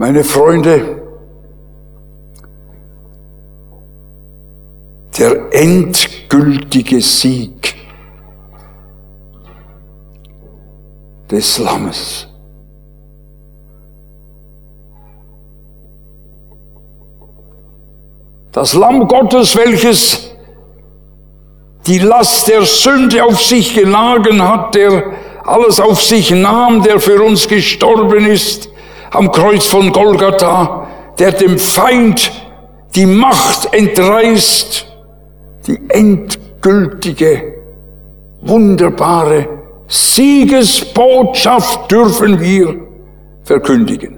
Meine Freunde, der endgültige Sieg des Lammes. Das Lamm Gottes, welches die Last der Sünde auf sich geladen hat, der alles auf sich nahm, der für uns gestorben ist am Kreuz von Golgatha, der dem Feind die Macht entreißt, die endgültige, wunderbare Siegesbotschaft dürfen wir verkündigen.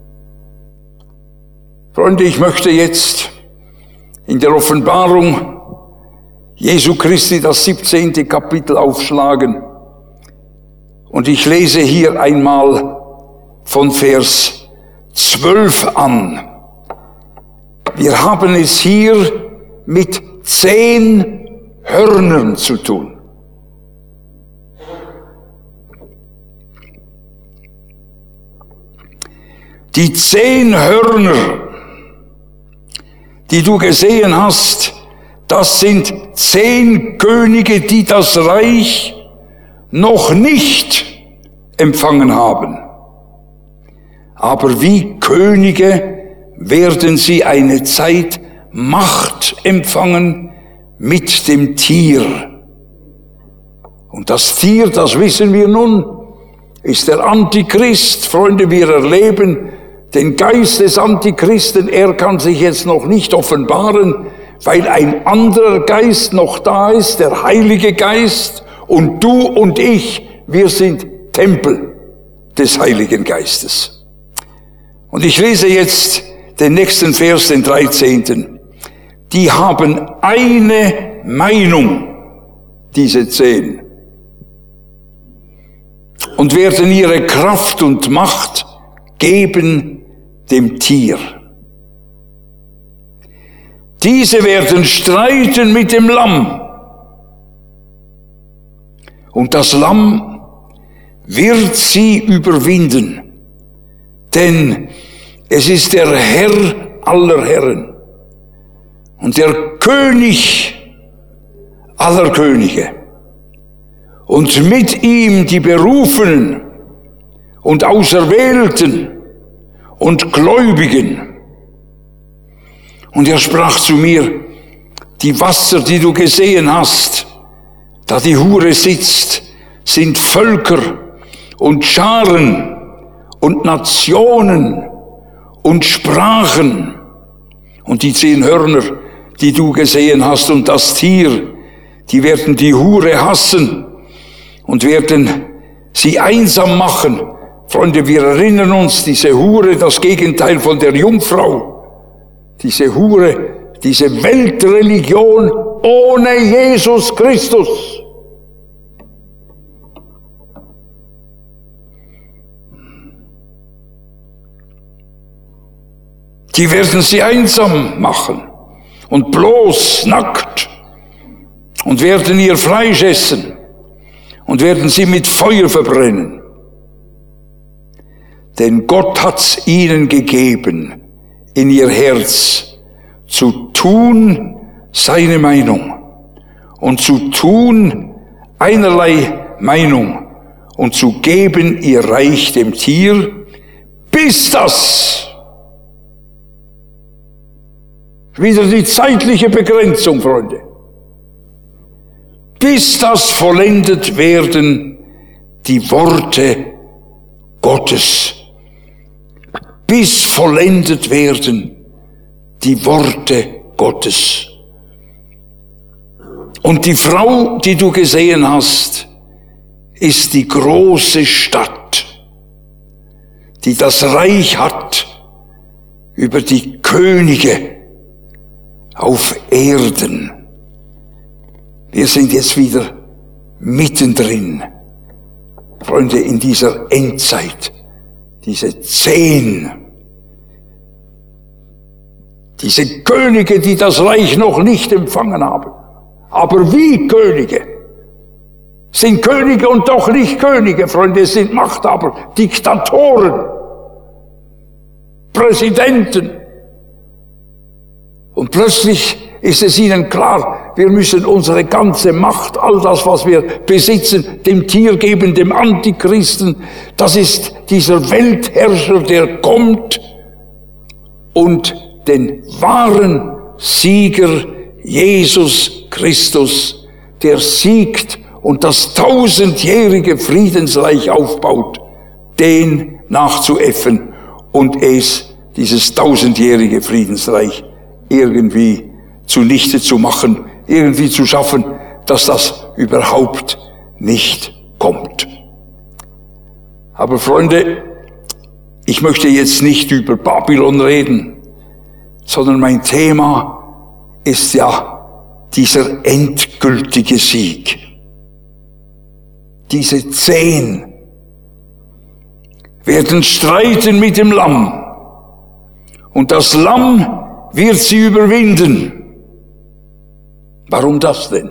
Freunde, ich möchte jetzt in der Offenbarung Jesu Christi das 17. Kapitel aufschlagen. Und ich lese hier einmal von Vers 12 an. Wir haben es hier mit 10 Hörnern zu tun. Die 10 Hörner, die du gesehen hast, das sind 10 Könige, die das Reich noch nicht empfangen haben. Aber wie Könige werden sie eine Zeit Macht empfangen mit dem Tier. Und das Tier, das wissen wir nun, ist der Antichrist. Freunde, wir erleben den Geist des Antichristen. Er kann sich jetzt noch nicht offenbaren, weil ein anderer Geist noch da ist, der Heilige Geist. Und du und ich, wir sind Tempel des Heiligen Geistes. Und ich lese jetzt den nächsten Vers, den 13. Die haben eine Meinung, diese 10, und werden ihre Kraft und Macht geben dem Tier. Diese werden streiten mit dem Lamm. Und das Lamm wird sie überwinden. Denn es ist der Herr aller Herren und der König aller Könige. Und mit ihm die Berufenen und Auserwählten und Gläubigen. Und er sprach zu mir, die Wasser, die du gesehen hast, da die Hure sitzt, sind Völker und Scharen und Nationen und Sprachen. Und die 10 Hörner, die du gesehen hast, und das Tier, die werden die Hure hassen und werden sie einsam machen. Freunde, wir erinnern uns, diese Hure, das Gegenteil von der Jungfrau, diese Hure, diese Weltreligion ohne Jesus Christus. Die werden sie einsam machen und bloß nackt und werden ihr Fleisch essen und werden sie mit Feuer verbrennen. Denn Gott hat's ihnen gegeben, in ihr Herz zu tun seine Meinung und zu tun einerlei Meinung und zu geben ihr Reich dem Tier, bis das, wieder die zeitliche Begrenzung, Freunde, bis das vollendet werden die Worte Gottes. Bis vollendet werden die Worte Gottes. Und die Frau, die du gesehen hast, ist die große Stadt, die das Reich hat über die Könige auf Erden. Wir sind jetzt wieder mittendrin, Freunde, in dieser Endzeit. Diese 10, diese Könige, die das Reich noch nicht empfangen haben. Aber wie Könige? Sind Könige und doch nicht Könige, Freunde, es sind Machthaber, Diktatoren. Präsidenten. Und plötzlich ist es ihnen klar, wir müssen unsere ganze Macht, all das, was wir besitzen, dem Tier geben, dem Antichristen. Das ist dieser Weltherrscher, der kommt und den wahren Sieger Jesus Christus, der siegt und das 1000-jährige Friedensreich aufbaut, den nachzuäffen und dieses 1000-jährige Friedensreich irgendwie zunichte zu machen, irgendwie zu schaffen, dass das überhaupt nicht kommt. Aber Freunde, ich möchte jetzt nicht über Babylon reden, sondern mein Thema ist ja dieser endgültige Sieg. Diese 10 werden streiten mit dem Lamm und das Lamm wird sie überwinden. Warum das denn?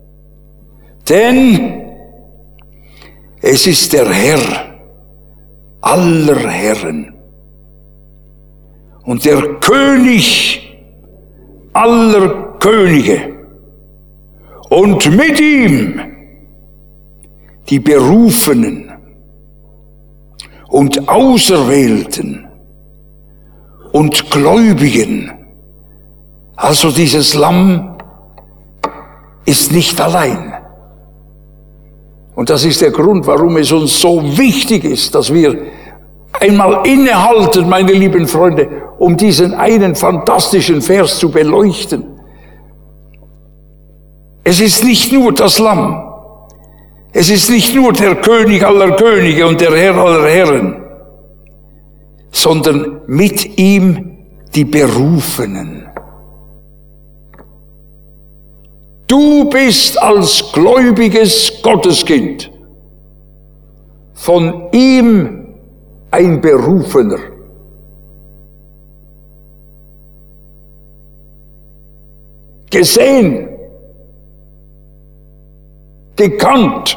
Denn es ist der Herr aller Herren und der König aller Könige und mit ihm die Berufenen und Auserwählten und Gläubigen. Also dieses Lamm ist nicht allein. Und das ist der Grund, warum es uns so wichtig ist, dass wir einmal innehalten, meine lieben Freunde, um diesen einen fantastischen Vers zu beleuchten. Es ist nicht nur das Lamm. Es ist nicht nur der König aller Könige und der Herr aller Herren, sondern mit ihm die Berufenen. Du bist als gläubiges Gotteskind von ihm ein Berufener. Gesehen, gekannt,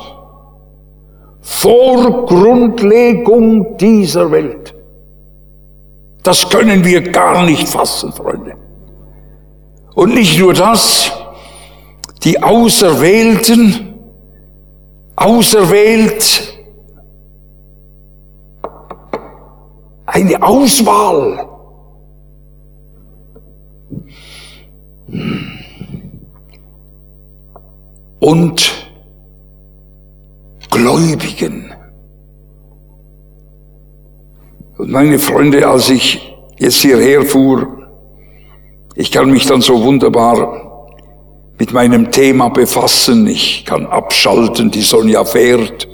vor Grundlegung dieser Welt. Das können wir gar nicht fassen, Freunde. Und nicht nur das, die Auserwählten, auserwählt, eine Auswahl. Und Gläubigen. Und meine Freunde, als ich jetzt hierher fuhr, ich kann mich dann so wunderbar mit meinem Thema befassen, ich kann abschalten, die Sonja fährt.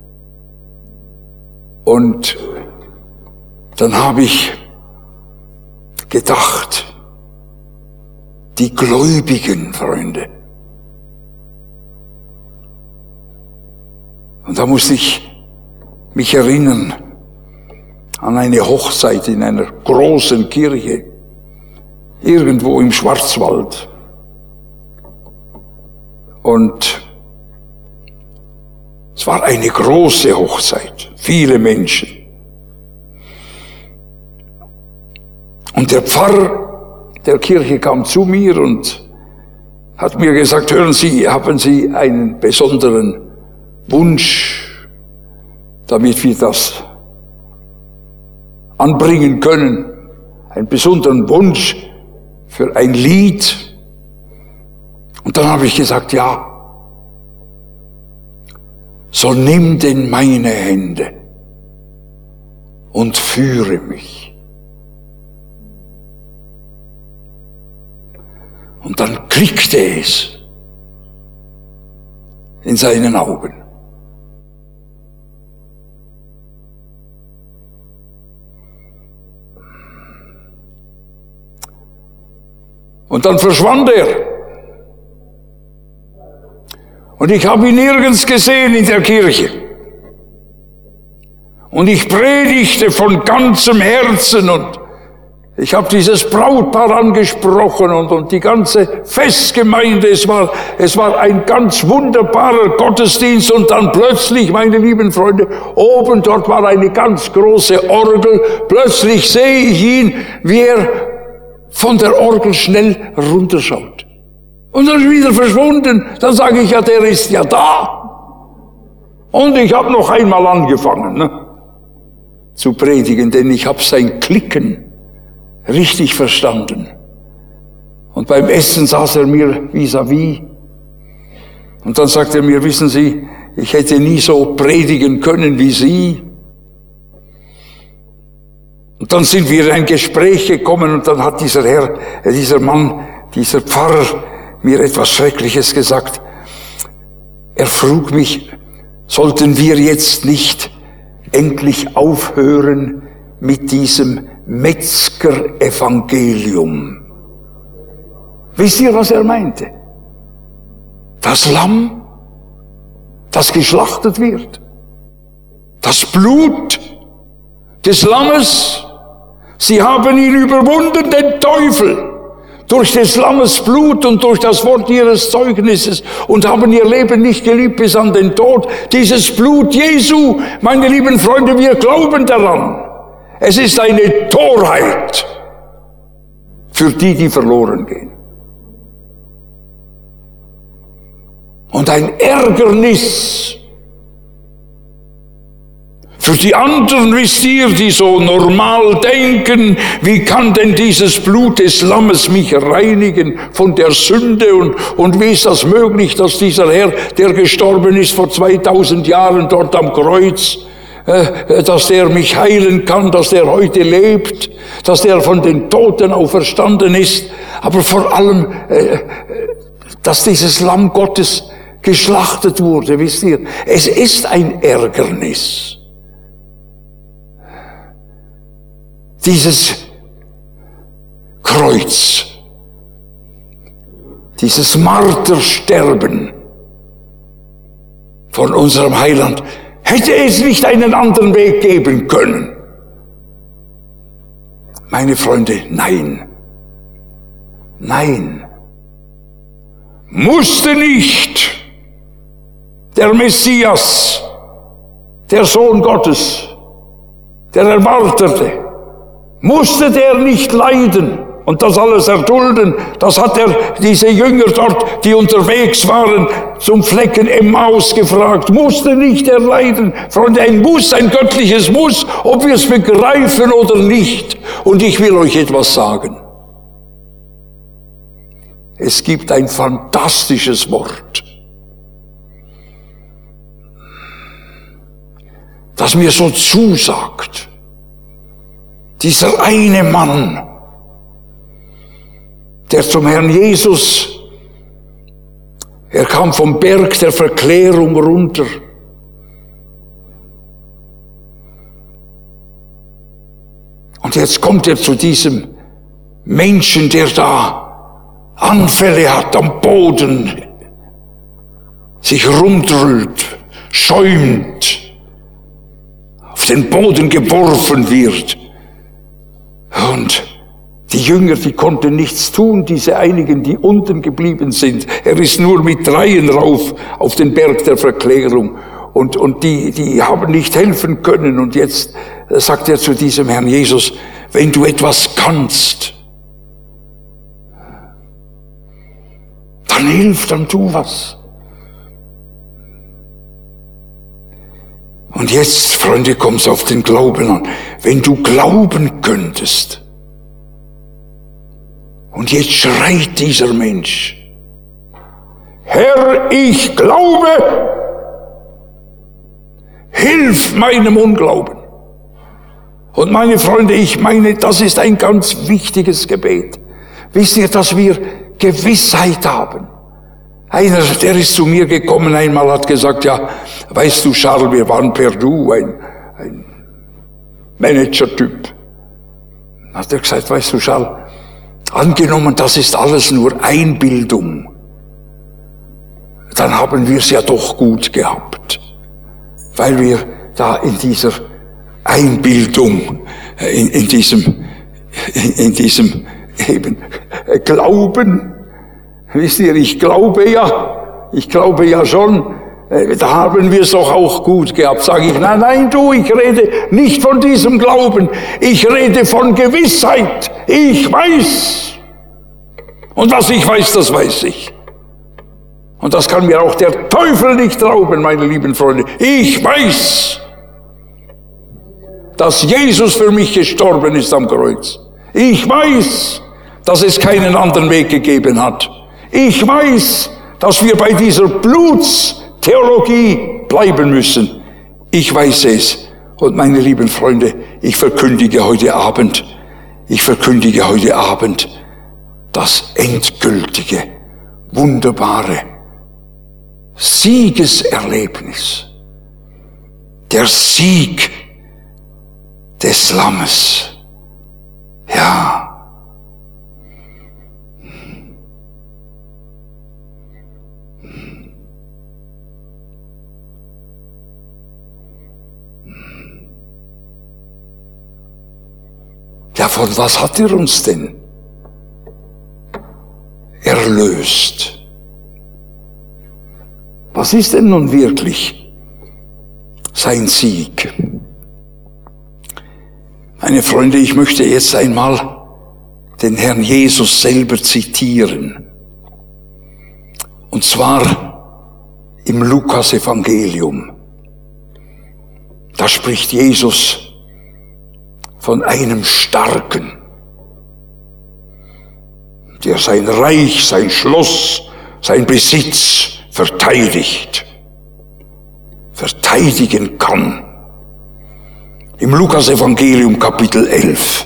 Und dann habe ich gedacht, die Gläubigen, Freunde. Und da musste ich mich erinnern an eine Hochzeit in einer großen Kirche, irgendwo im Schwarzwald. Und es war eine große Hochzeit, viele Menschen. Und der Pfarrer der Kirche kam zu mir und hat mir gesagt, hören Sie, haben Sie einen besonderen Wunsch, damit wir das anbringen können, einen besonderen Wunsch für ein Lied? Und dann habe ich gesagt, ja, so nimm denn meine Hände und führe mich. Und dann klickte es in seinen Augen. Und dann verschwand er. Und ich habe ihn nirgends gesehen in der Kirche. Und ich predigte von ganzem Herzen und Ich habe dieses Brautpaar angesprochen und die ganze Festgemeinde. Es war ein ganz wunderbarer Gottesdienst und dann plötzlich, meine lieben Freunde, oben dort war eine ganz große Orgel. Plötzlich sehe ich ihn, wie er von der Orgel schnell runterschaut. Und dann ist wieder verschwunden. Dann sage ich, ja, der ist ja da. Und ich habe noch einmal angefangen zu predigen, denn ich habe sein Klicken richtig verstanden. Und beim Essen saß er mir vis-à-vis. Und dann sagte er mir, wissen Sie, ich hätte nie so predigen können wie Sie. Und dann sind wir in ein Gespräch gekommen und dann hat dieser Mann, dieser Pfarrer mir etwas Schreckliches gesagt. Er frug mich, sollten wir jetzt nicht endlich aufhören mit diesem Metzger-Evangelium? Wisst ihr, was er meinte? Das Lamm, das geschlachtet wird. Das Blut des Lammes. Sie haben ihn überwunden, den Teufel, durch des Lammes Blut und durch das Wort ihres Zeugnisses und haben ihr Leben nicht geliebt bis an den Tod. Dieses Blut Jesu, meine lieben Freunde, wir glauben daran. Es ist eine Torheit für die, die verloren gehen. Und ein Ärgernis für die anderen, wisst ihr, die so normal denken, wie kann denn dieses Blut des Lammes mich reinigen von der Sünde und wie ist das möglich, dass dieser Herr, der gestorben ist vor 2000 Jahren dort am Kreuz, dass der mich heilen kann, dass der heute lebt, dass der von den Toten auferstanden ist, aber vor allem, dass dieses Lamm Gottes geschlachtet wurde, wisst ihr. Es ist ein Ärgernis. Dieses Kreuz, dieses Martersterben von unserem Heiland, hätte es nicht einen anderen Weg geben können? Meine Freunde, nein. Nein. Musste nicht der Messias, der Sohn Gottes, der Erwartete, musste der nicht leiden und das alles erdulden? Das hat diese Jünger dort, die unterwegs waren, zum Flecken Emmaus gefragt. Musste nicht er leiden? Freunde, ein Muss, ein göttliches Muss, ob wir es begreifen oder nicht. Und ich will euch etwas sagen. Es gibt ein fantastisches Wort, das mir so zusagt. Dieser eine Mann, der zum Herrn Jesus, er kam vom Berg der Verklärung runter. Und jetzt kommt er zu diesem Menschen, der da Anfälle hat am Boden, sich rumdrüllt, schäumt, auf den Boden geworfen wird. Und die Jünger, die konnten nichts tun, diese einigen, die unten geblieben sind. Er ist nur mit 3 rauf auf den Berg der Verklärung. Und die haben nicht helfen können. Und jetzt sagt er zu diesem Herrn Jesus, wenn du etwas kannst, dann hilf, dann tu was. Und jetzt, Freunde, kommt's auf den Glauben an. Wenn du glauben könntest, und jetzt schreit dieser Mensch, Herr, ich glaube, hilf meinem Unglauben. Und meine Freunde, ich meine, das ist ein ganz wichtiges Gebet. Wisst ihr, dass wir Gewissheit haben? Einer, der ist zu mir gekommen einmal, hat gesagt, ja, weißt du, Charles, wir waren per Du, ein Manager-Typ. Hat er gesagt, weißt du, Charles, angenommen, das ist alles nur Einbildung, dann haben wir es ja doch gut gehabt, weil wir da in dieser Einbildung, in in diesem eben Glauben. Wisst ihr, ich glaube ja schon, da haben wir es doch auch gut gehabt. Sage ich, nein, ich rede nicht von diesem Glauben. Ich rede von Gewissheit. Ich weiß. Und was ich weiß, das weiß ich. Und das kann mir auch der Teufel nicht rauben, meine lieben Freunde. Ich weiß, dass Jesus für mich gestorben ist am Kreuz. Ich weiß, dass es keinen anderen Weg gegeben hat. Ich weiß, dass wir bei dieser Blutstheologie bleiben müssen. Ich weiß es. Und meine lieben Freunde, ich verkündige heute Abend das endgültige, wunderbare Siegeserlebnis. Der Sieg des Lammes. Ja. Ja, von was hat er uns denn erlöst? Was ist denn nun wirklich sein Sieg? Meine Freunde, ich möchte jetzt einmal den Herrn Jesus selber zitieren. Und zwar im Lukas-Evangelium. Da spricht Jesus von einem Starken, der sein Reich, sein Schloss, sein Besitz verteidigen kann. Im Lukas-Evangelium Kapitel 11.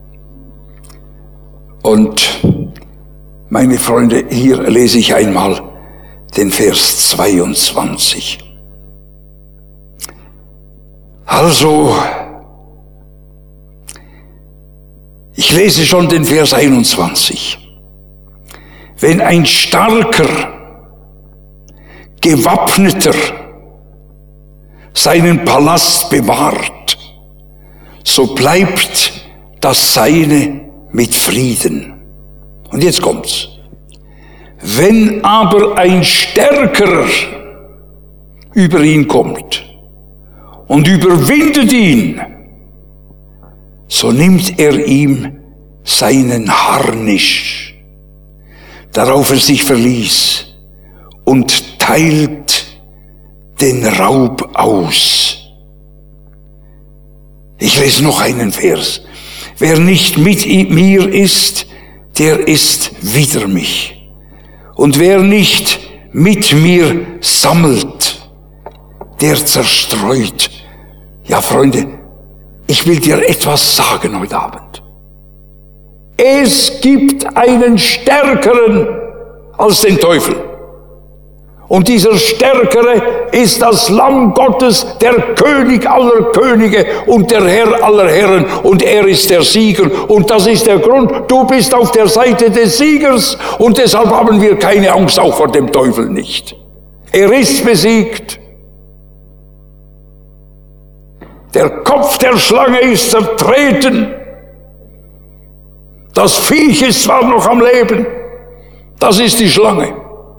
Und meine Freunde, hier lese ich einmal den Vers 22. Also, ich lese schon den Vers 21. Wenn ein starker, gewappneter seinen Palast bewahrt, so bleibt das Seine mit Frieden. Und jetzt kommt's. Wenn aber ein Stärkerer über ihn kommt und überwindet ihn, so nimmt er ihm seinen Harnisch, darauf er sich verließ, und teilt den Raub aus. Ich lese noch einen Vers. Wer nicht mit mir ist, der ist wider mich. Und wer nicht mit mir sammelt, der zerstreut. Ja, Freunde, ich will dir etwas sagen heute Abend. Es gibt einen Stärkeren als den Teufel. Und dieser Stärkere ist das Lamm Gottes, der König aller Könige und der Herr aller Herren. Und er ist der Sieger. Und das ist der Grund, du bist auf der Seite des Siegers. Und deshalb haben wir keine Angst, auch vor dem Teufel nicht. Er ist besiegt. Der Kopf der Schlange ist zertreten. Das Viech ist zwar noch am Leben. Das ist die Schlange.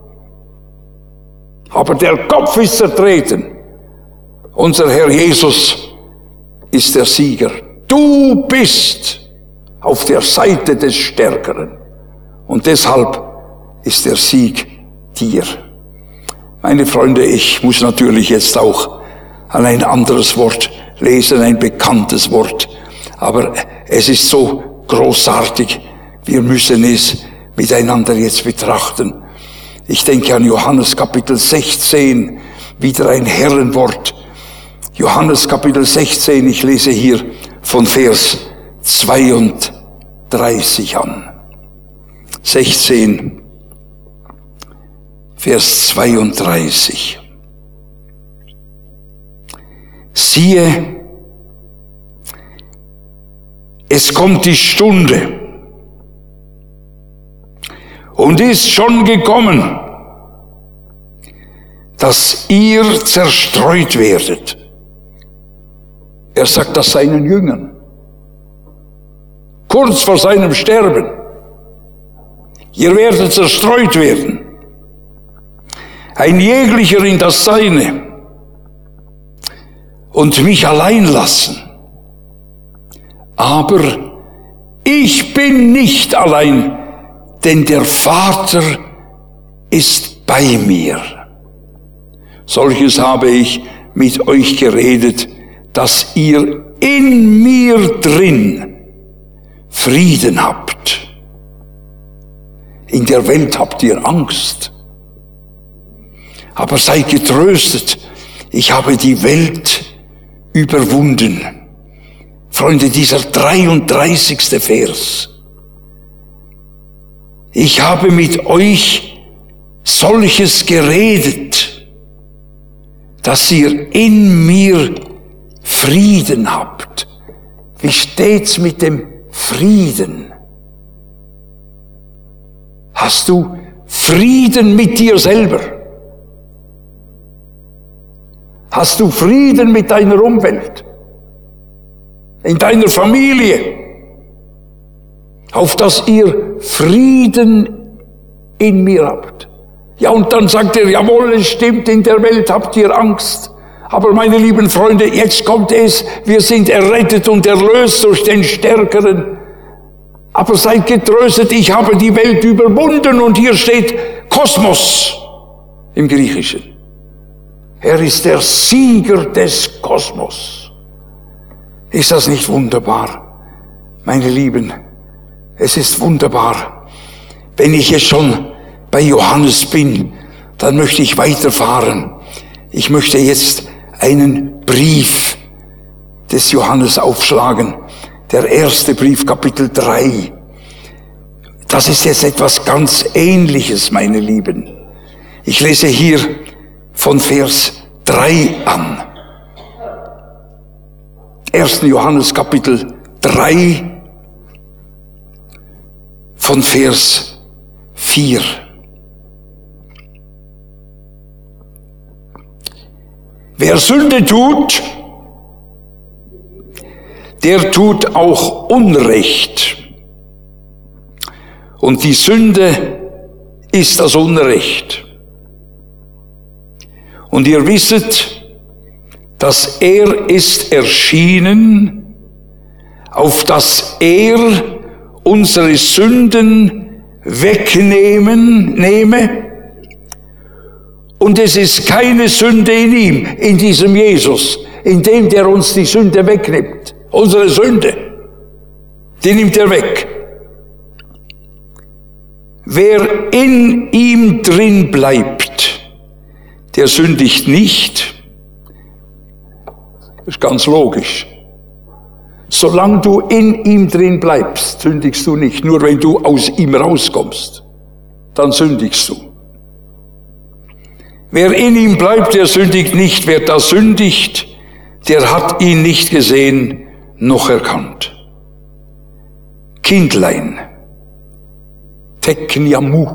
Aber der Kopf ist zertreten. Unser Herr Jesus ist der Sieger. Du bist auf der Seite des Stärkeren. Und deshalb ist der Sieg dir. Meine Freunde, ich muss natürlich jetzt auch an ein anderes Wort lesen, ein bekanntes Wort. Aber es ist so großartig. Wir müssen es miteinander jetzt betrachten. Ich denke an Johannes Kapitel 16, wieder ein Herrenwort. Johannes Kapitel 16, ich lese hier von Vers 32 an. 16, Vers 32. Siehe, es kommt die Stunde und ist schon gekommen, dass ihr zerstreut werdet. Er sagt das seinen Jüngern. kurz vor seinem Sterben. Ihr werdet zerstreut werden. Ein jeglicher in das Seine und mich allein lassen. Aber ich bin nicht allein, denn der Vater ist bei mir. Solches habe ich mit euch geredet, dass ihr in mir drin Frieden habt. In der Welt habt ihr Angst. Aber seid getröstet, ich habe die Welt überwunden. Freunde, dieser 33. Vers. Ich habe mit euch solches geredet, dass ihr in mir Frieden habt. Wie steht's mit dem Frieden? Hast du Frieden mit dir selber? Hast du Frieden mit deiner Umwelt? In deiner Familie? Auf dass ihr Frieden in mir habt. Ja, und dann sagt er, jawohl, es stimmt, in der Welt habt ihr Angst. Aber meine lieben Freunde, jetzt kommt es, wir sind errettet und erlöst durch den Stärkeren. Aber seid getröstet, ich habe die Welt überwunden, und hier steht Kosmos im Griechischen. Er ist der Sieger des Kosmos. Ist das nicht wunderbar, meine Lieben? Es ist wunderbar. Wenn ich jetzt schon bei Johannes bin, dann möchte ich weiterfahren. Ich möchte jetzt einen Brief des Johannes aufschlagen. Der erste Brief, Kapitel 3. Das ist jetzt etwas ganz Ähnliches, meine Lieben. Ich lese hier von Vers 3 an. 1. Johannes, Kapitel 3, von Vers 4. Wer Sünde tut, der tut auch Unrecht. Und die Sünde ist das Unrecht. Und ihr wisset, dass er ist erschienen, auf dass er unsere Sünden nehme. Und es ist keine Sünde in ihm, in diesem Jesus, in dem, der uns die Sünde wegnimmt. Unsere Sünde, die nimmt er weg. Wer in ihm drin bleibt, der sündigt nicht. Das ist ganz logisch. Solange du in ihm drin bleibst, sündigst du nicht. Nur wenn du aus ihm rauskommst, dann sündigst du. Wer in ihm bleibt, der sündigt nicht. Wer da sündigt, der hat ihn nicht gesehen noch erkannt. Kindlein, tekniamu,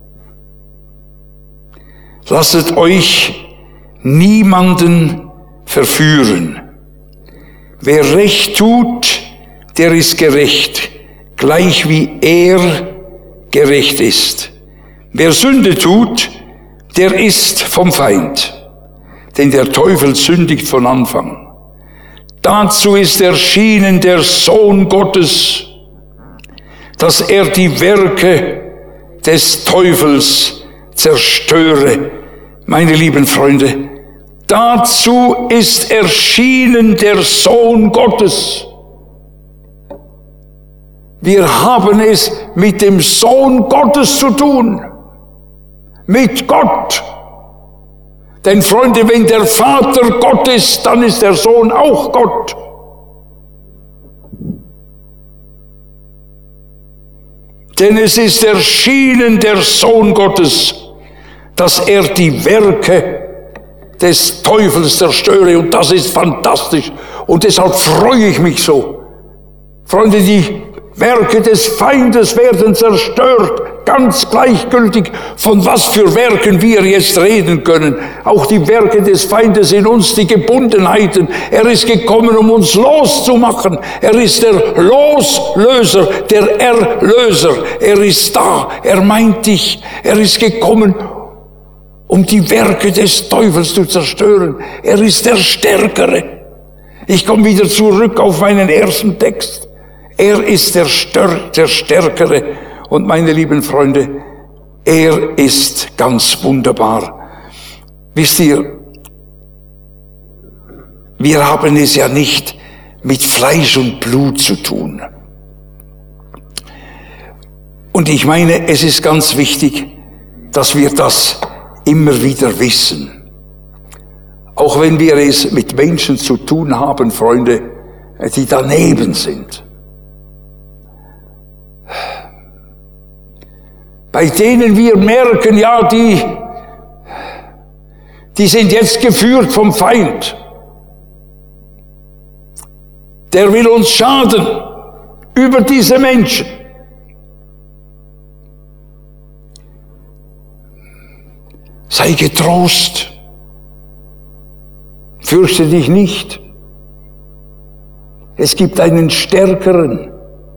lasset euch niemanden verführen. Wer Recht tut, der ist gerecht, gleich wie er gerecht ist. Wer Sünde tut, der ist vom Feind, denn der Teufel sündigt von Anfang. Dazu ist erschienen der Sohn Gottes, dass er die Werke des Teufels zerstöre. Meine lieben Freunde, dazu ist erschienen der Sohn Gottes. Wir haben es mit dem Sohn Gottes zu tun. Mit Gott. Denn Freunde, wenn der Vater Gott ist, dann ist der Sohn auch Gott. Denn es ist erschienen der Sohn Gottes, dass er die Werke des Teufels zerstöre. Und das ist fantastisch. Und deshalb freue ich mich so. Freunde, die Werke des Feindes werden zerstört. ganz gleichgültig, von was für Werken wir jetzt reden können. Auch die Werke des Feindes in uns, die Gebundenheiten. Er ist gekommen, um uns loszumachen. Er ist der Loslöser, der Erlöser. Er ist da, er meint dich. Er ist gekommen, um die Werke des Teufels zu zerstören. Er ist der Stärkere. Ich komme wieder zurück auf meinen ersten Text. Er ist der Stärkere. Und meine lieben Freunde, er ist ganz wunderbar. Wisst ihr, wir haben es ja nicht mit Fleisch und Blut zu tun. Und ich meine, es ist ganz wichtig, dass wir das immer wieder wissen. Auch wenn wir es mit Menschen zu tun haben, Freunde, die daneben sind. Bei denen wir merken, ja, die sind jetzt geführt vom Feind. Der will uns schaden über diese Menschen. Sei getrost. Fürchte dich nicht. Es gibt einen Stärkeren.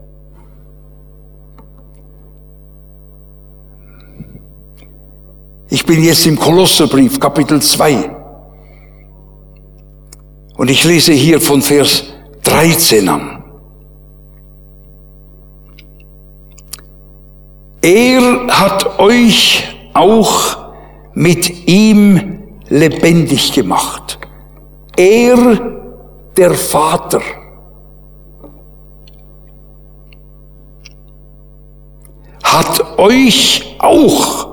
Ich bin jetzt im Kolosserbrief, Kapitel 2. Und ich lese hier von Vers 13 an. Er hat euch auch mit ihm lebendig gemacht. Er, der Vater, hat euch auch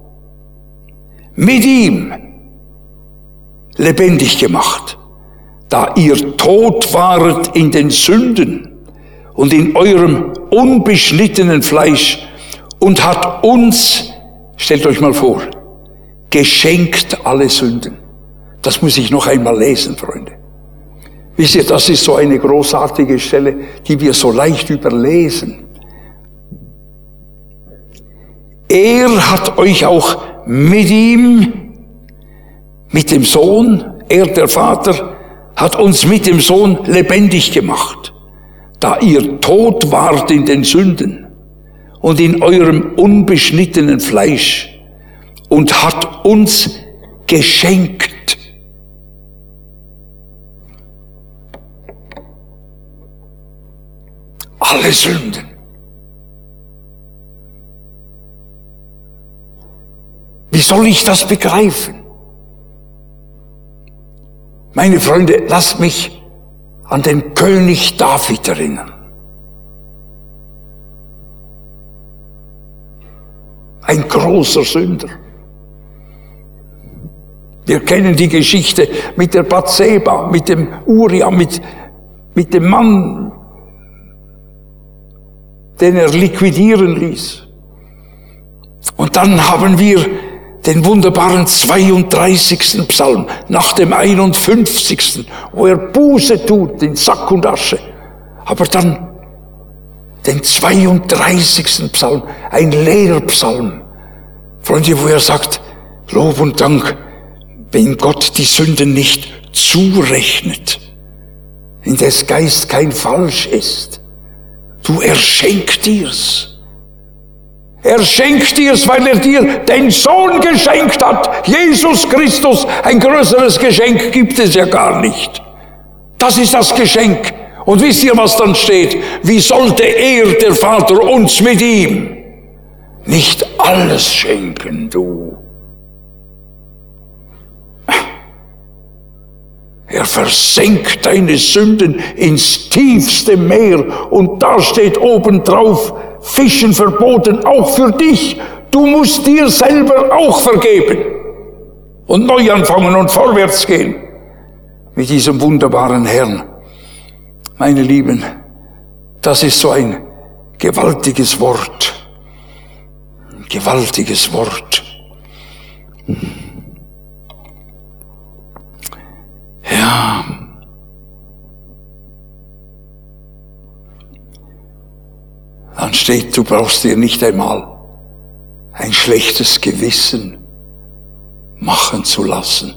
mit ihm lebendig gemacht, da ihr tot waret in den Sünden und in eurem unbeschnittenen Fleisch, und hat uns, stellt euch mal vor, geschenkt alle Sünden. Das muss ich noch einmal lesen, Freunde. Wisst ihr, das ist so eine großartige Stelle, die wir so leicht überlesen. Er hat euch auch mit ihm, mit dem Sohn, er der Vater, hat uns mit dem Sohn lebendig gemacht, da ihr tot wart in den Sünden und in eurem unbeschnittenen Fleisch, und hat uns geschenkt alle Sünden. Wie soll ich das begreifen? Meine Freunde, lasst mich an den König David erinnern. Ein großer Sünder. Wir kennen die Geschichte mit der Bathseba, mit dem Uria, mit dem Mann, den er liquidieren ließ. Und dann haben wir den wunderbaren 32. Psalm nach dem 51., wo er Buße tut in Sack und Asche. Aber dann den 32. Psalm, ein Lehrpsalm, Freunde, wo er sagt, Lob und Dank, wenn Gott die Sünden nicht zurechnet, in des Geist kein Falsch ist. Du, er schenkt dir's. Er schenkt dir's, weil er dir den Sohn geschenkt hat. Jesus Christus, ein größeres Geschenk gibt es ja gar nicht. Das ist das Geschenk. Und wisst ihr, was dann steht? Wie sollte er, der Vater, uns mit ihm nicht alles schenken, du? Er versenkt deine Sünden ins tiefste Meer und da steht obendrauf, Fischen verboten, auch für dich. Du musst dir selber auch vergeben und neu anfangen und vorwärts gehen mit diesem wunderbaren Herrn. Meine Lieben, das ist so ein gewaltiges Wort. Ein gewaltiges Wort. Ja. Dann steht, du brauchst dir nicht einmal ein schlechtes Gewissen machen zu lassen.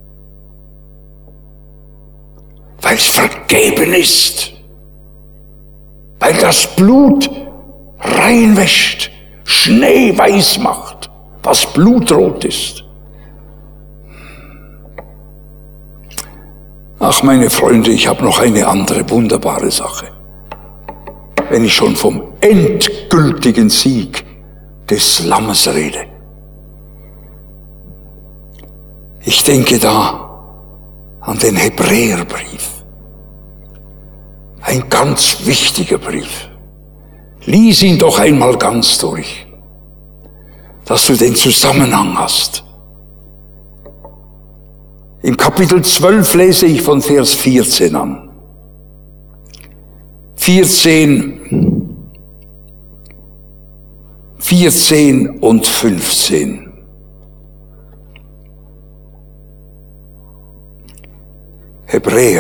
Weil es vergeben ist. Weil das Blut reinwäscht, schneeweiß macht, was blutrot ist. Ach, meine Freunde, ich habe noch eine andere wunderbare Sache. Wenn ich schon vom endgültigen Sieg des Lammes rede. Ich denke da an den Hebräerbrief. Ein ganz wichtiger Brief. Lies ihn doch einmal ganz durch, dass du den Zusammenhang hast. Im Kapitel 12 lese ich von Vers 14 an. 14 und 15. Hebräer.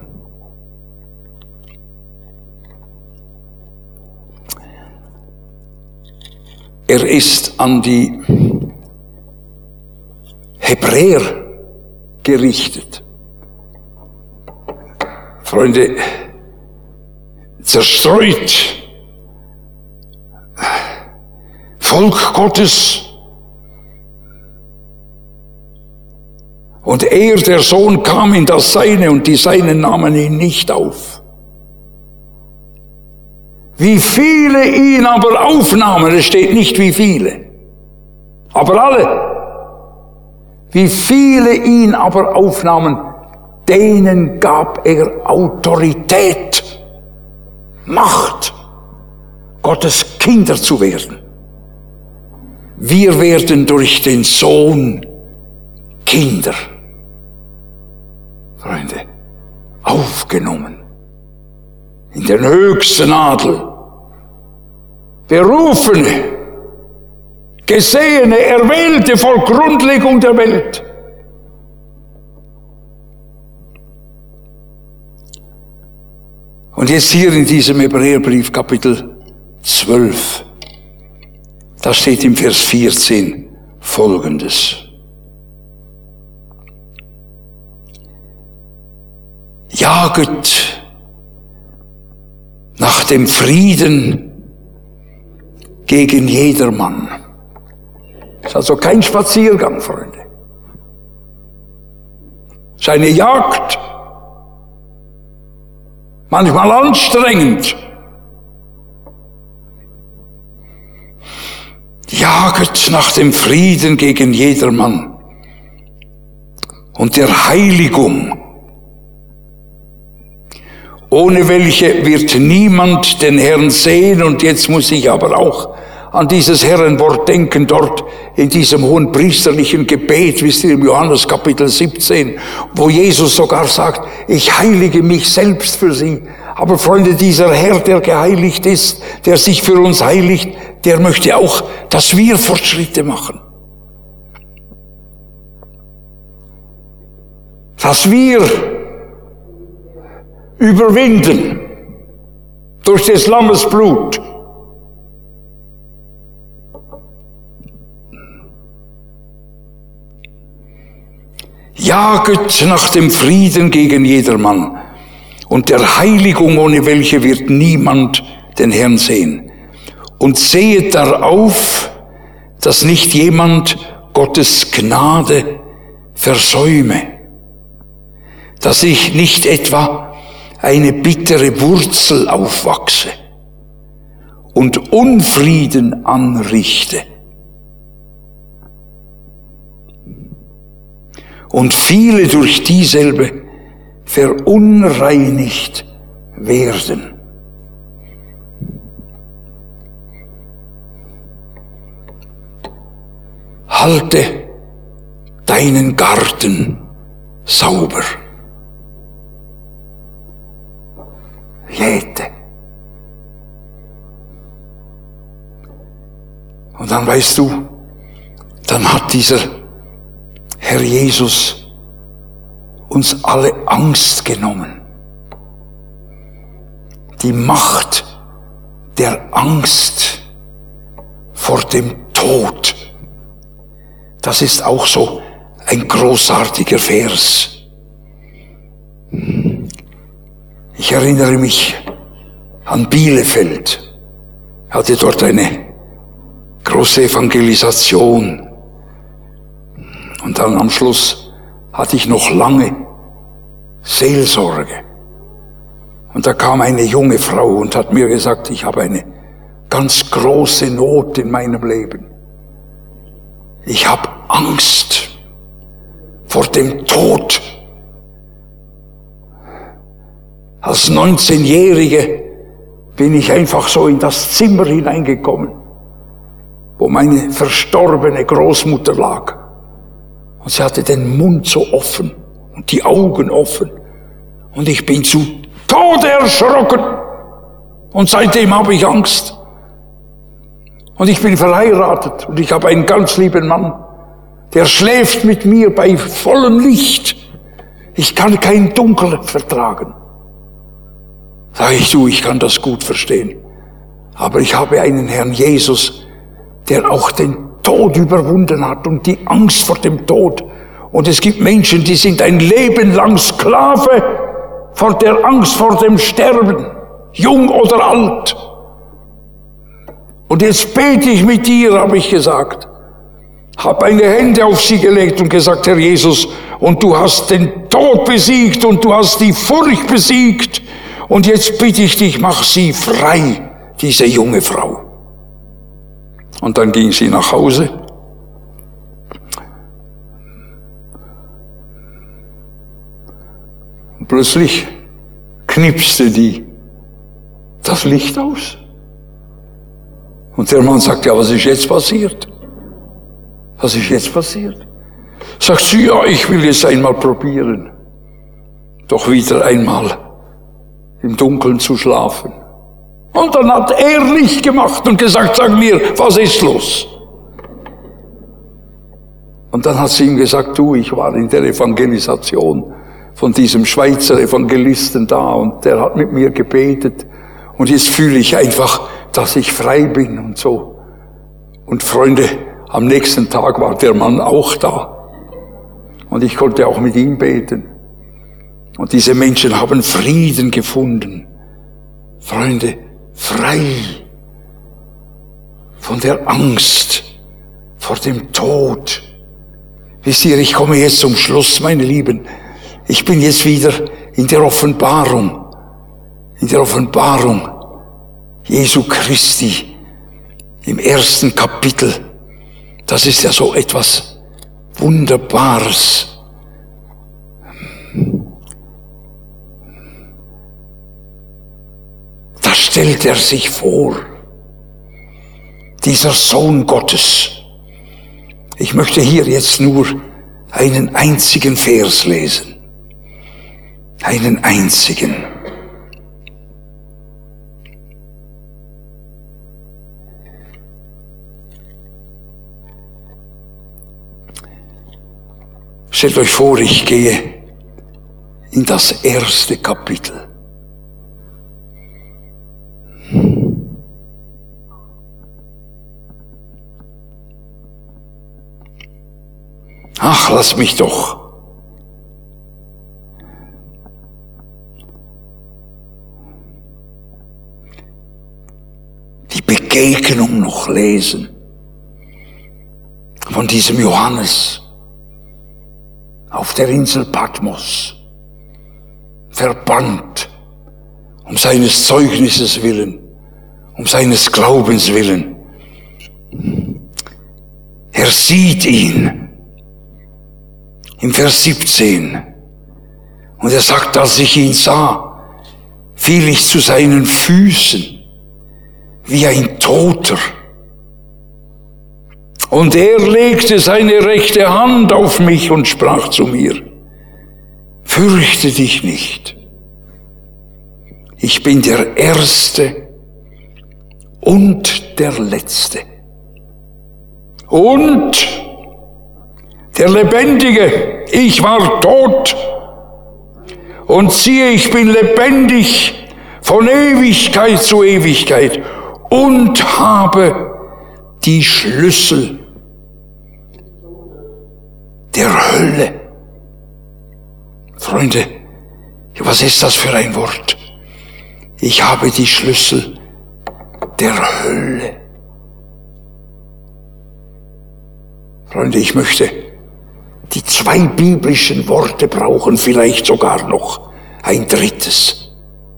Er ist an die Hebräer gerichtet. Freunde, zerstreut, Volk Gottes. Und er, der Sohn, kam in das Seine und die Seinen nahmen ihn nicht auf. Wie viele ihn aber aufnahmen, es steht nicht wie viele, aber alle. Wie viele ihn aber aufnahmen, denen gab er Autorität, Macht, Gottes Kinder zu werden. Wir werden durch den Sohn Kinder, Freunde, aufgenommen in den höchsten Adel, berufene, gesehene, erwählte vor Grundlegung der Welt. Und jetzt hier in diesem Hebräerbrief Kapitel 12, da steht im Vers 14 Folgendes. Jaget nach dem Frieden gegen jedermann. Das ist also kein Spaziergang, Freunde. Es ist eine Jagd. Manchmal anstrengend. Jaget nach dem Frieden gegen jedermann und der Heiligung, ohne welche wird niemand den Herrn sehen. Und jetzt muss ich aber auch an dieses Herrenwort denken, dort in diesem hohen priesterlichen Gebet, wisst ihr, im Johannes Kapitel 17, wo Jesus sogar sagt, ich heilige mich selbst für sie. Aber Freunde, dieser Herr, der geheiligt ist, der sich für uns heiligt, der möchte auch, dass wir Fortschritte machen. Dass wir überwinden durch des Lammes Blut. Jaget nach dem Frieden gegen jedermann und der Heiligung, ohne welche wird niemand den Herrn sehen. Und sehet darauf, dass nicht jemand Gottes Gnade versäume, dass ich nicht etwa eine bittere Wurzel aufwachse und Unfrieden anrichte und viele durch dieselbe verunreinigt werden. Halte deinen Garten sauber. Jäte. Und dann weißt du, dann hat dieser Herr Jesus uns alle Angst genommen. Die Macht der Angst vor dem Tod. Das ist auch so ein großartiger Vers. Ich erinnere mich an Bielefeld. Ich hatte dort eine große Evangelisation. Und dann am Schluss hatte ich noch lange Seelsorge. Und da kam eine junge Frau und hat mir gesagt, ich habe eine ganz große Not in meinem Leben. Ich habe Angst vor dem Tod. Als 19-Jährige bin ich einfach so in das Zimmer hineingekommen, wo meine verstorbene Großmutter lag. Und sie hatte den Mund so offen und die Augen offen. Und ich bin zu Tode erschrocken. Und seitdem habe ich Angst. Und ich bin verheiratet und ich habe einen ganz lieben Mann, der schläft mit mir bei vollem Licht. Ich kann kein Dunkel vertragen. Sag ich, du, ich kann das gut verstehen. Aber ich habe einen Herrn Jesus, der auch den Tod überwunden hat und die Angst vor dem Tod. Und es gibt Menschen, die sind ein Leben lang Sklave vor der Angst vor dem Sterben, jung oder alt. Und jetzt bete ich mit dir, habe ich gesagt. Habe meine Hände auf sie gelegt und gesagt, Herr Jesus, und du hast den Tod besiegt und du hast die Furcht besiegt. Und jetzt bitte ich dich, mach sie frei, diese junge Frau. Und dann ging sie nach Hause. Und plötzlich knipste das Licht aus. Und der Mann sagt, ja, was ist jetzt passiert? Was ist jetzt passiert? Sagt sie, ja, ich will jetzt einmal probieren, doch wieder einmal im Dunkeln zu schlafen. Und dann hat er Licht gemacht und gesagt, sag mir, was ist los? Und dann hat sie ihm gesagt, du, ich war in der Evangelisation von diesem Schweizer Evangelisten da und der hat mit mir gebetet und jetzt fühle ich einfach, dass ich frei bin und so. Und Freunde, am nächsten Tag war der Mann auch da und ich konnte auch mit ihm beten. Und diese Menschen haben Frieden gefunden. Freunde, frei von der Angst vor dem Tod. Wisst ihr, ich komme jetzt zum Schluss, meine Lieben. Ich bin jetzt wieder in der Offenbarung Jesu Christi im 1. Kapitel. Das ist ja so etwas Wunderbares. Da stellt er sich vor, dieser Sohn Gottes. Ich möchte hier jetzt nur einen einzigen Vers lesen. Einen einzigen. Stellt euch vor, ich gehe in das 1. Kapitel. Ach, lass mich doch. Die Begegnung noch lesen von diesem Johannes auf der Insel Patmos, verbannt, um seines Zeugnisses willen, um seines Glaubens willen. Er sieht ihn im Vers 17 und er sagt, als ich ihn sah, fiel ich zu seinen Füßen wie ein Toter. Und er legte seine rechte Hand auf mich und sprach zu mir, fürchte dich nicht. Ich bin der Erste und der Letzte. Und der Lebendige, ich war tot. Und siehe, ich bin lebendig von Ewigkeit zu Ewigkeit und habe die Schlüssel der Hölle. Freunde, was ist das für ein Wort? Ich habe die Schlüssel der Hölle. Freunde, ich möchte die 2 biblischen Worte brauchen, vielleicht sogar noch ein drittes.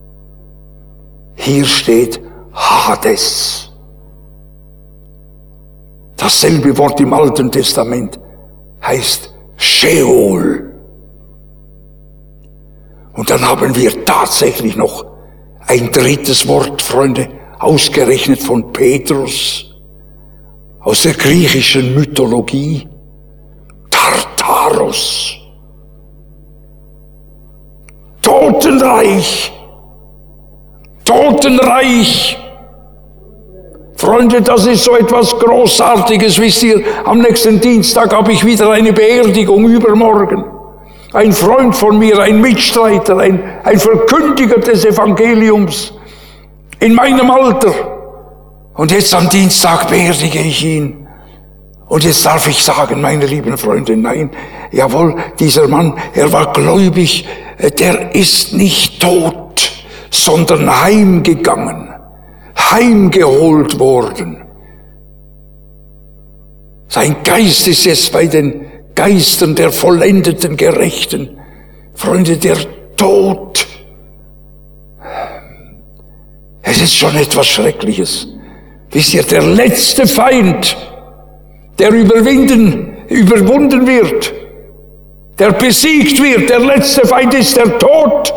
Hier steht Hades. Dasselbe Wort im Alten Testament heißt Sheol. Und dann haben wir tatsächlich noch ein drittes Wort, Freunde, ausgerechnet von Petrus, aus der griechischen Mythologie, Tartaros. Totenreich. Totenreich. Freunde, das ist so etwas Großartiges, wisst ihr. Am nächsten Dienstag habe ich wieder eine Beerdigung, übermorgen. Ein Freund von mir, ein Mitstreiter, ein Verkündiger des Evangeliums in meinem Alter. Und jetzt am Dienstag beerdige ich ihn. Und jetzt darf ich sagen, meine lieben Freunde, nein, jawohl, dieser Mann, er war gläubig, der ist nicht tot, sondern heimgegangen, heimgeholt worden. Sein Geist ist jetzt bei den Geistern der vollendeten Gerechten. Freunde, der Tod, es ist schon etwas Schreckliches. Wisst ihr, der letzte Feind, der überwunden wird, der besiegt wird, der letzte Feind ist der Tod.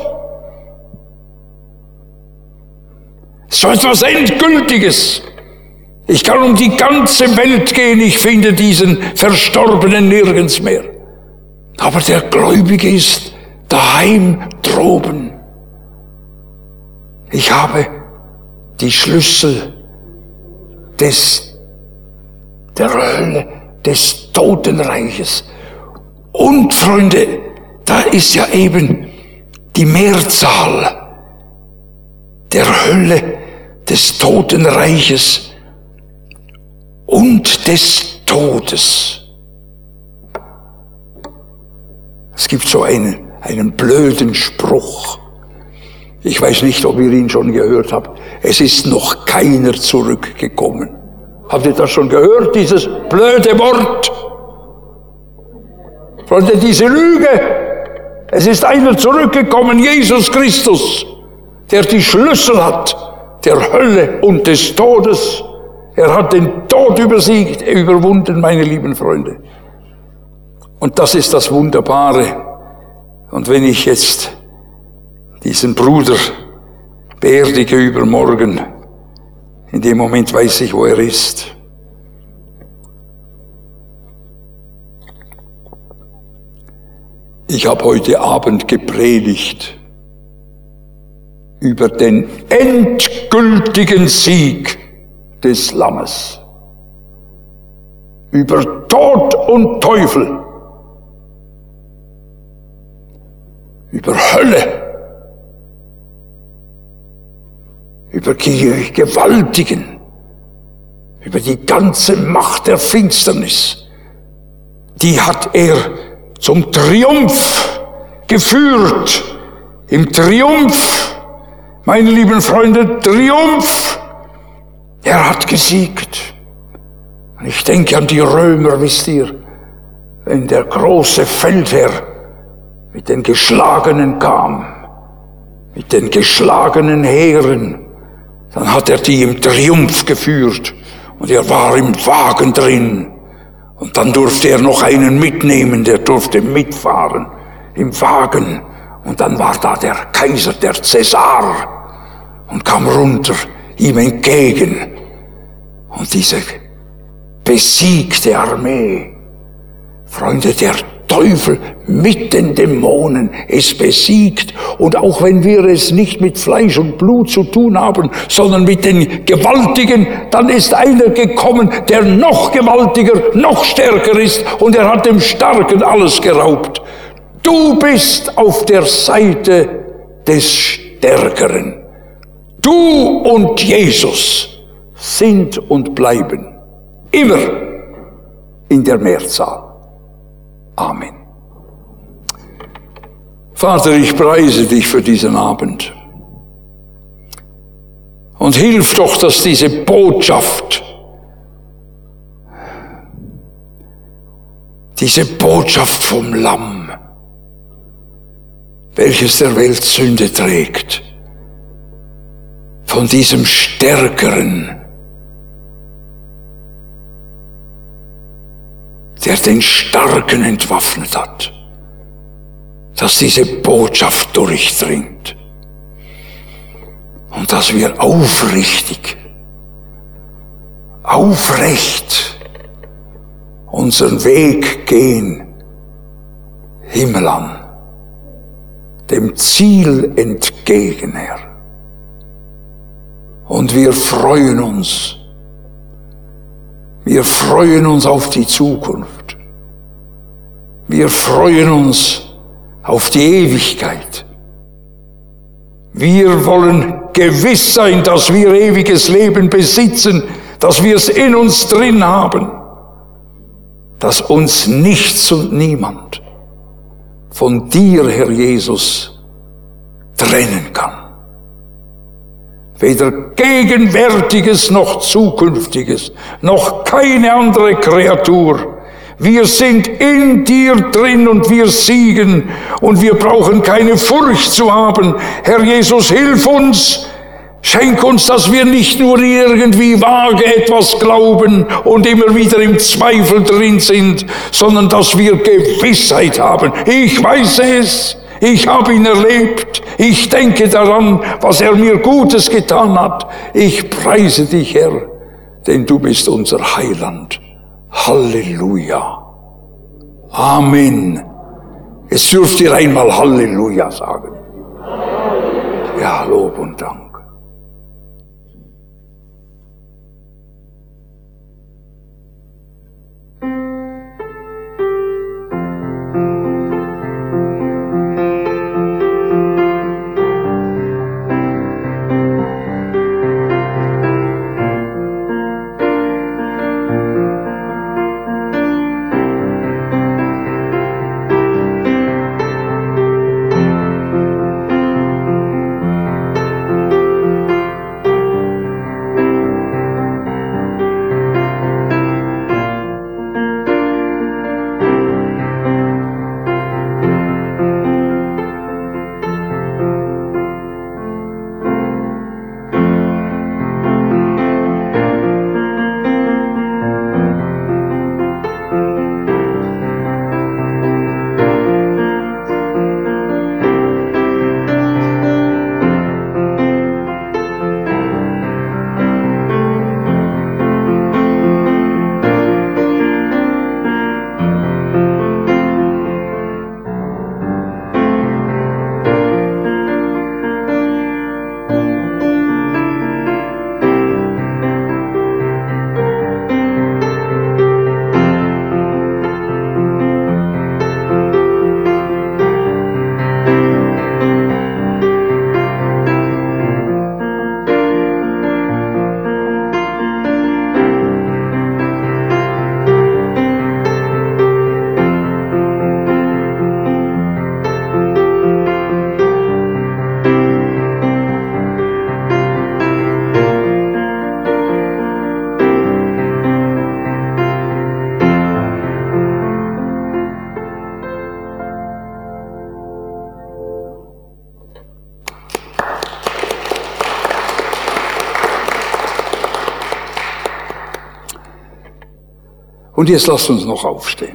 So etwas Endgültiges. Ich kann um die ganze Welt gehen, ich finde diesen Verstorbenen nirgends mehr. Aber der Gläubige ist daheim droben. Ich habe die Schlüssel der Hölle, des Totenreiches. Und, Freunde, da ist ja eben die Mehrzahl der Hölle, des Totenreiches und des Todes. Es gibt so einen blöden Spruch. Ich weiß nicht, ob ihr ihn schon gehört habt. Es ist noch keiner zurückgekommen. Habt ihr das schon gehört, dieses blöde Wort? Freunde, diese Lüge. Es ist einer zurückgekommen, Jesus Christus, der die Schlüssel hat der Hölle und des Todes. Er hat den Tod überwunden, meine lieben Freunde. Und das ist das Wunderbare. Und wenn ich jetzt diesen Bruder beerdige übermorgen, in dem Moment weiß ich, wo er ist. Ich habe heute Abend gepredigt über den endgültigen Sieg des Lammes, über Tod und Teufel, über Hölle, über die Gewaltigen, über die ganze Macht der Finsternis. Die hat er zum Triumph geführt. Im Triumph, meine lieben Freunde, Triumph. Er hat gesiegt. Und ich denke an die Römer, wisst ihr, wenn der große Feldherr mit den Geschlagenen kam, mit den geschlagenen Heeren, dann hat er die im Triumph geführt und er war im Wagen drin. Und dann durfte er noch einen mitnehmen, der durfte mitfahren im Wagen. Und dann war da der Kaiser, der Cäsar, und kam runter ihm entgegen. Und diese besiegte Armee, Freunde, der Teufel mit den Dämonen ist besiegt. Und auch wenn wir es nicht mit Fleisch und Blut zu tun haben, sondern mit den Gewaltigen, dann ist einer gekommen, der noch gewaltiger, noch stärker ist, und er hat dem Starken alles geraubt. Du bist auf der Seite des Stärkeren. Du und Jesus sind und bleiben immer in der Mehrzahl. Amen. Vater, ich preise dich für diesen Abend. Und hilf doch, dass diese Botschaft vom Lamm, welches der Welt Sünde trägt, von diesem Stärkeren, der den Starken entwaffnet hat, dass diese Botschaft durchdringt und dass wir aufrecht unseren Weg gehen, Himmel an, dem Ziel entgegen, Herr. Und wir freuen uns auf die Zukunft. Wir freuen uns auf die Ewigkeit. Wir wollen gewiss sein, dass wir ewiges Leben besitzen, dass wir es in uns drin haben, dass uns nichts und niemand von dir, Herr Jesus, trennen kann. Weder Gegenwärtiges noch Zukünftiges, noch keine andere Kreatur. Wir sind in dir drin und wir siegen und wir brauchen keine Furcht zu haben. Herr Jesus, hilf uns, schenk uns, dass wir nicht nur irgendwie vage etwas glauben und immer wieder im Zweifel drin sind, sondern dass wir Gewissheit haben. Ich weiß es. Ich habe ihn erlebt. Ich denke daran, was er mir Gutes getan hat. Ich preise dich, Herr, denn du bist unser Heiland. Halleluja. Amen. Jetzt dürft ihr einmal Halleluja sagen. Ja, Lob und Dank. Und jetzt lasst uns noch aufstehen.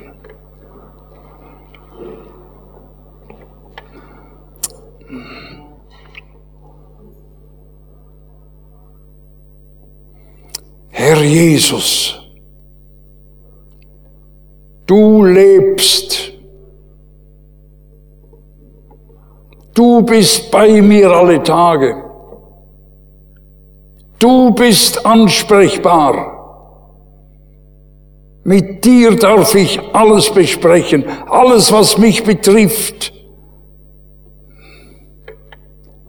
Herr Jesus, du lebst. Du bist bei mir alle Tage. Du bist ansprechbar. Mit dir darf ich alles besprechen, alles, was mich betrifft.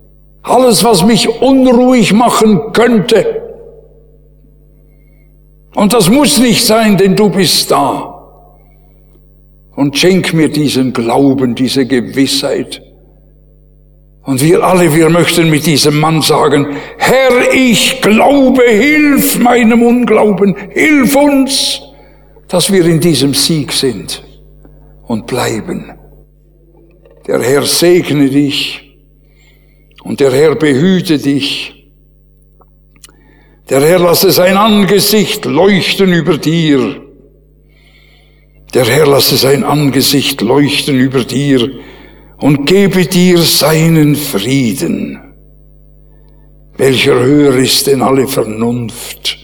Alles, was mich unruhig machen könnte. Und das muss nicht sein, denn du bist da. Und schenk mir diesen Glauben, diese Gewissheit. Und wir alle, wir möchten mit diesem Mann sagen, Herr, ich glaube, hilf meinem Unglauben, hilf uns, dass wir in diesem Sieg sind und bleiben. Der Herr segne dich und der Herr behüte dich. Der Herr lasse sein Angesicht leuchten über dir. Der Herr lasse sein Angesicht leuchten über dir und gebe dir seinen Frieden, welcher höher ist denn alle Vernunft,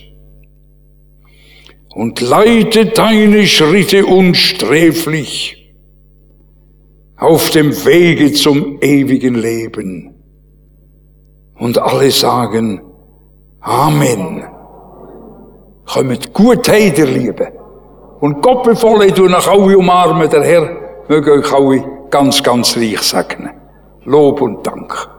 und leite deine Schritte unsträflich auf dem Wege zum ewigen Leben. Und alle sagen Amen. Kommt gut heim, ihr Lieben. Und Gott befohlen, du nach alle umarmen, der Herr möge euch alle ganz, ganz reich segnen. Lob und Dank.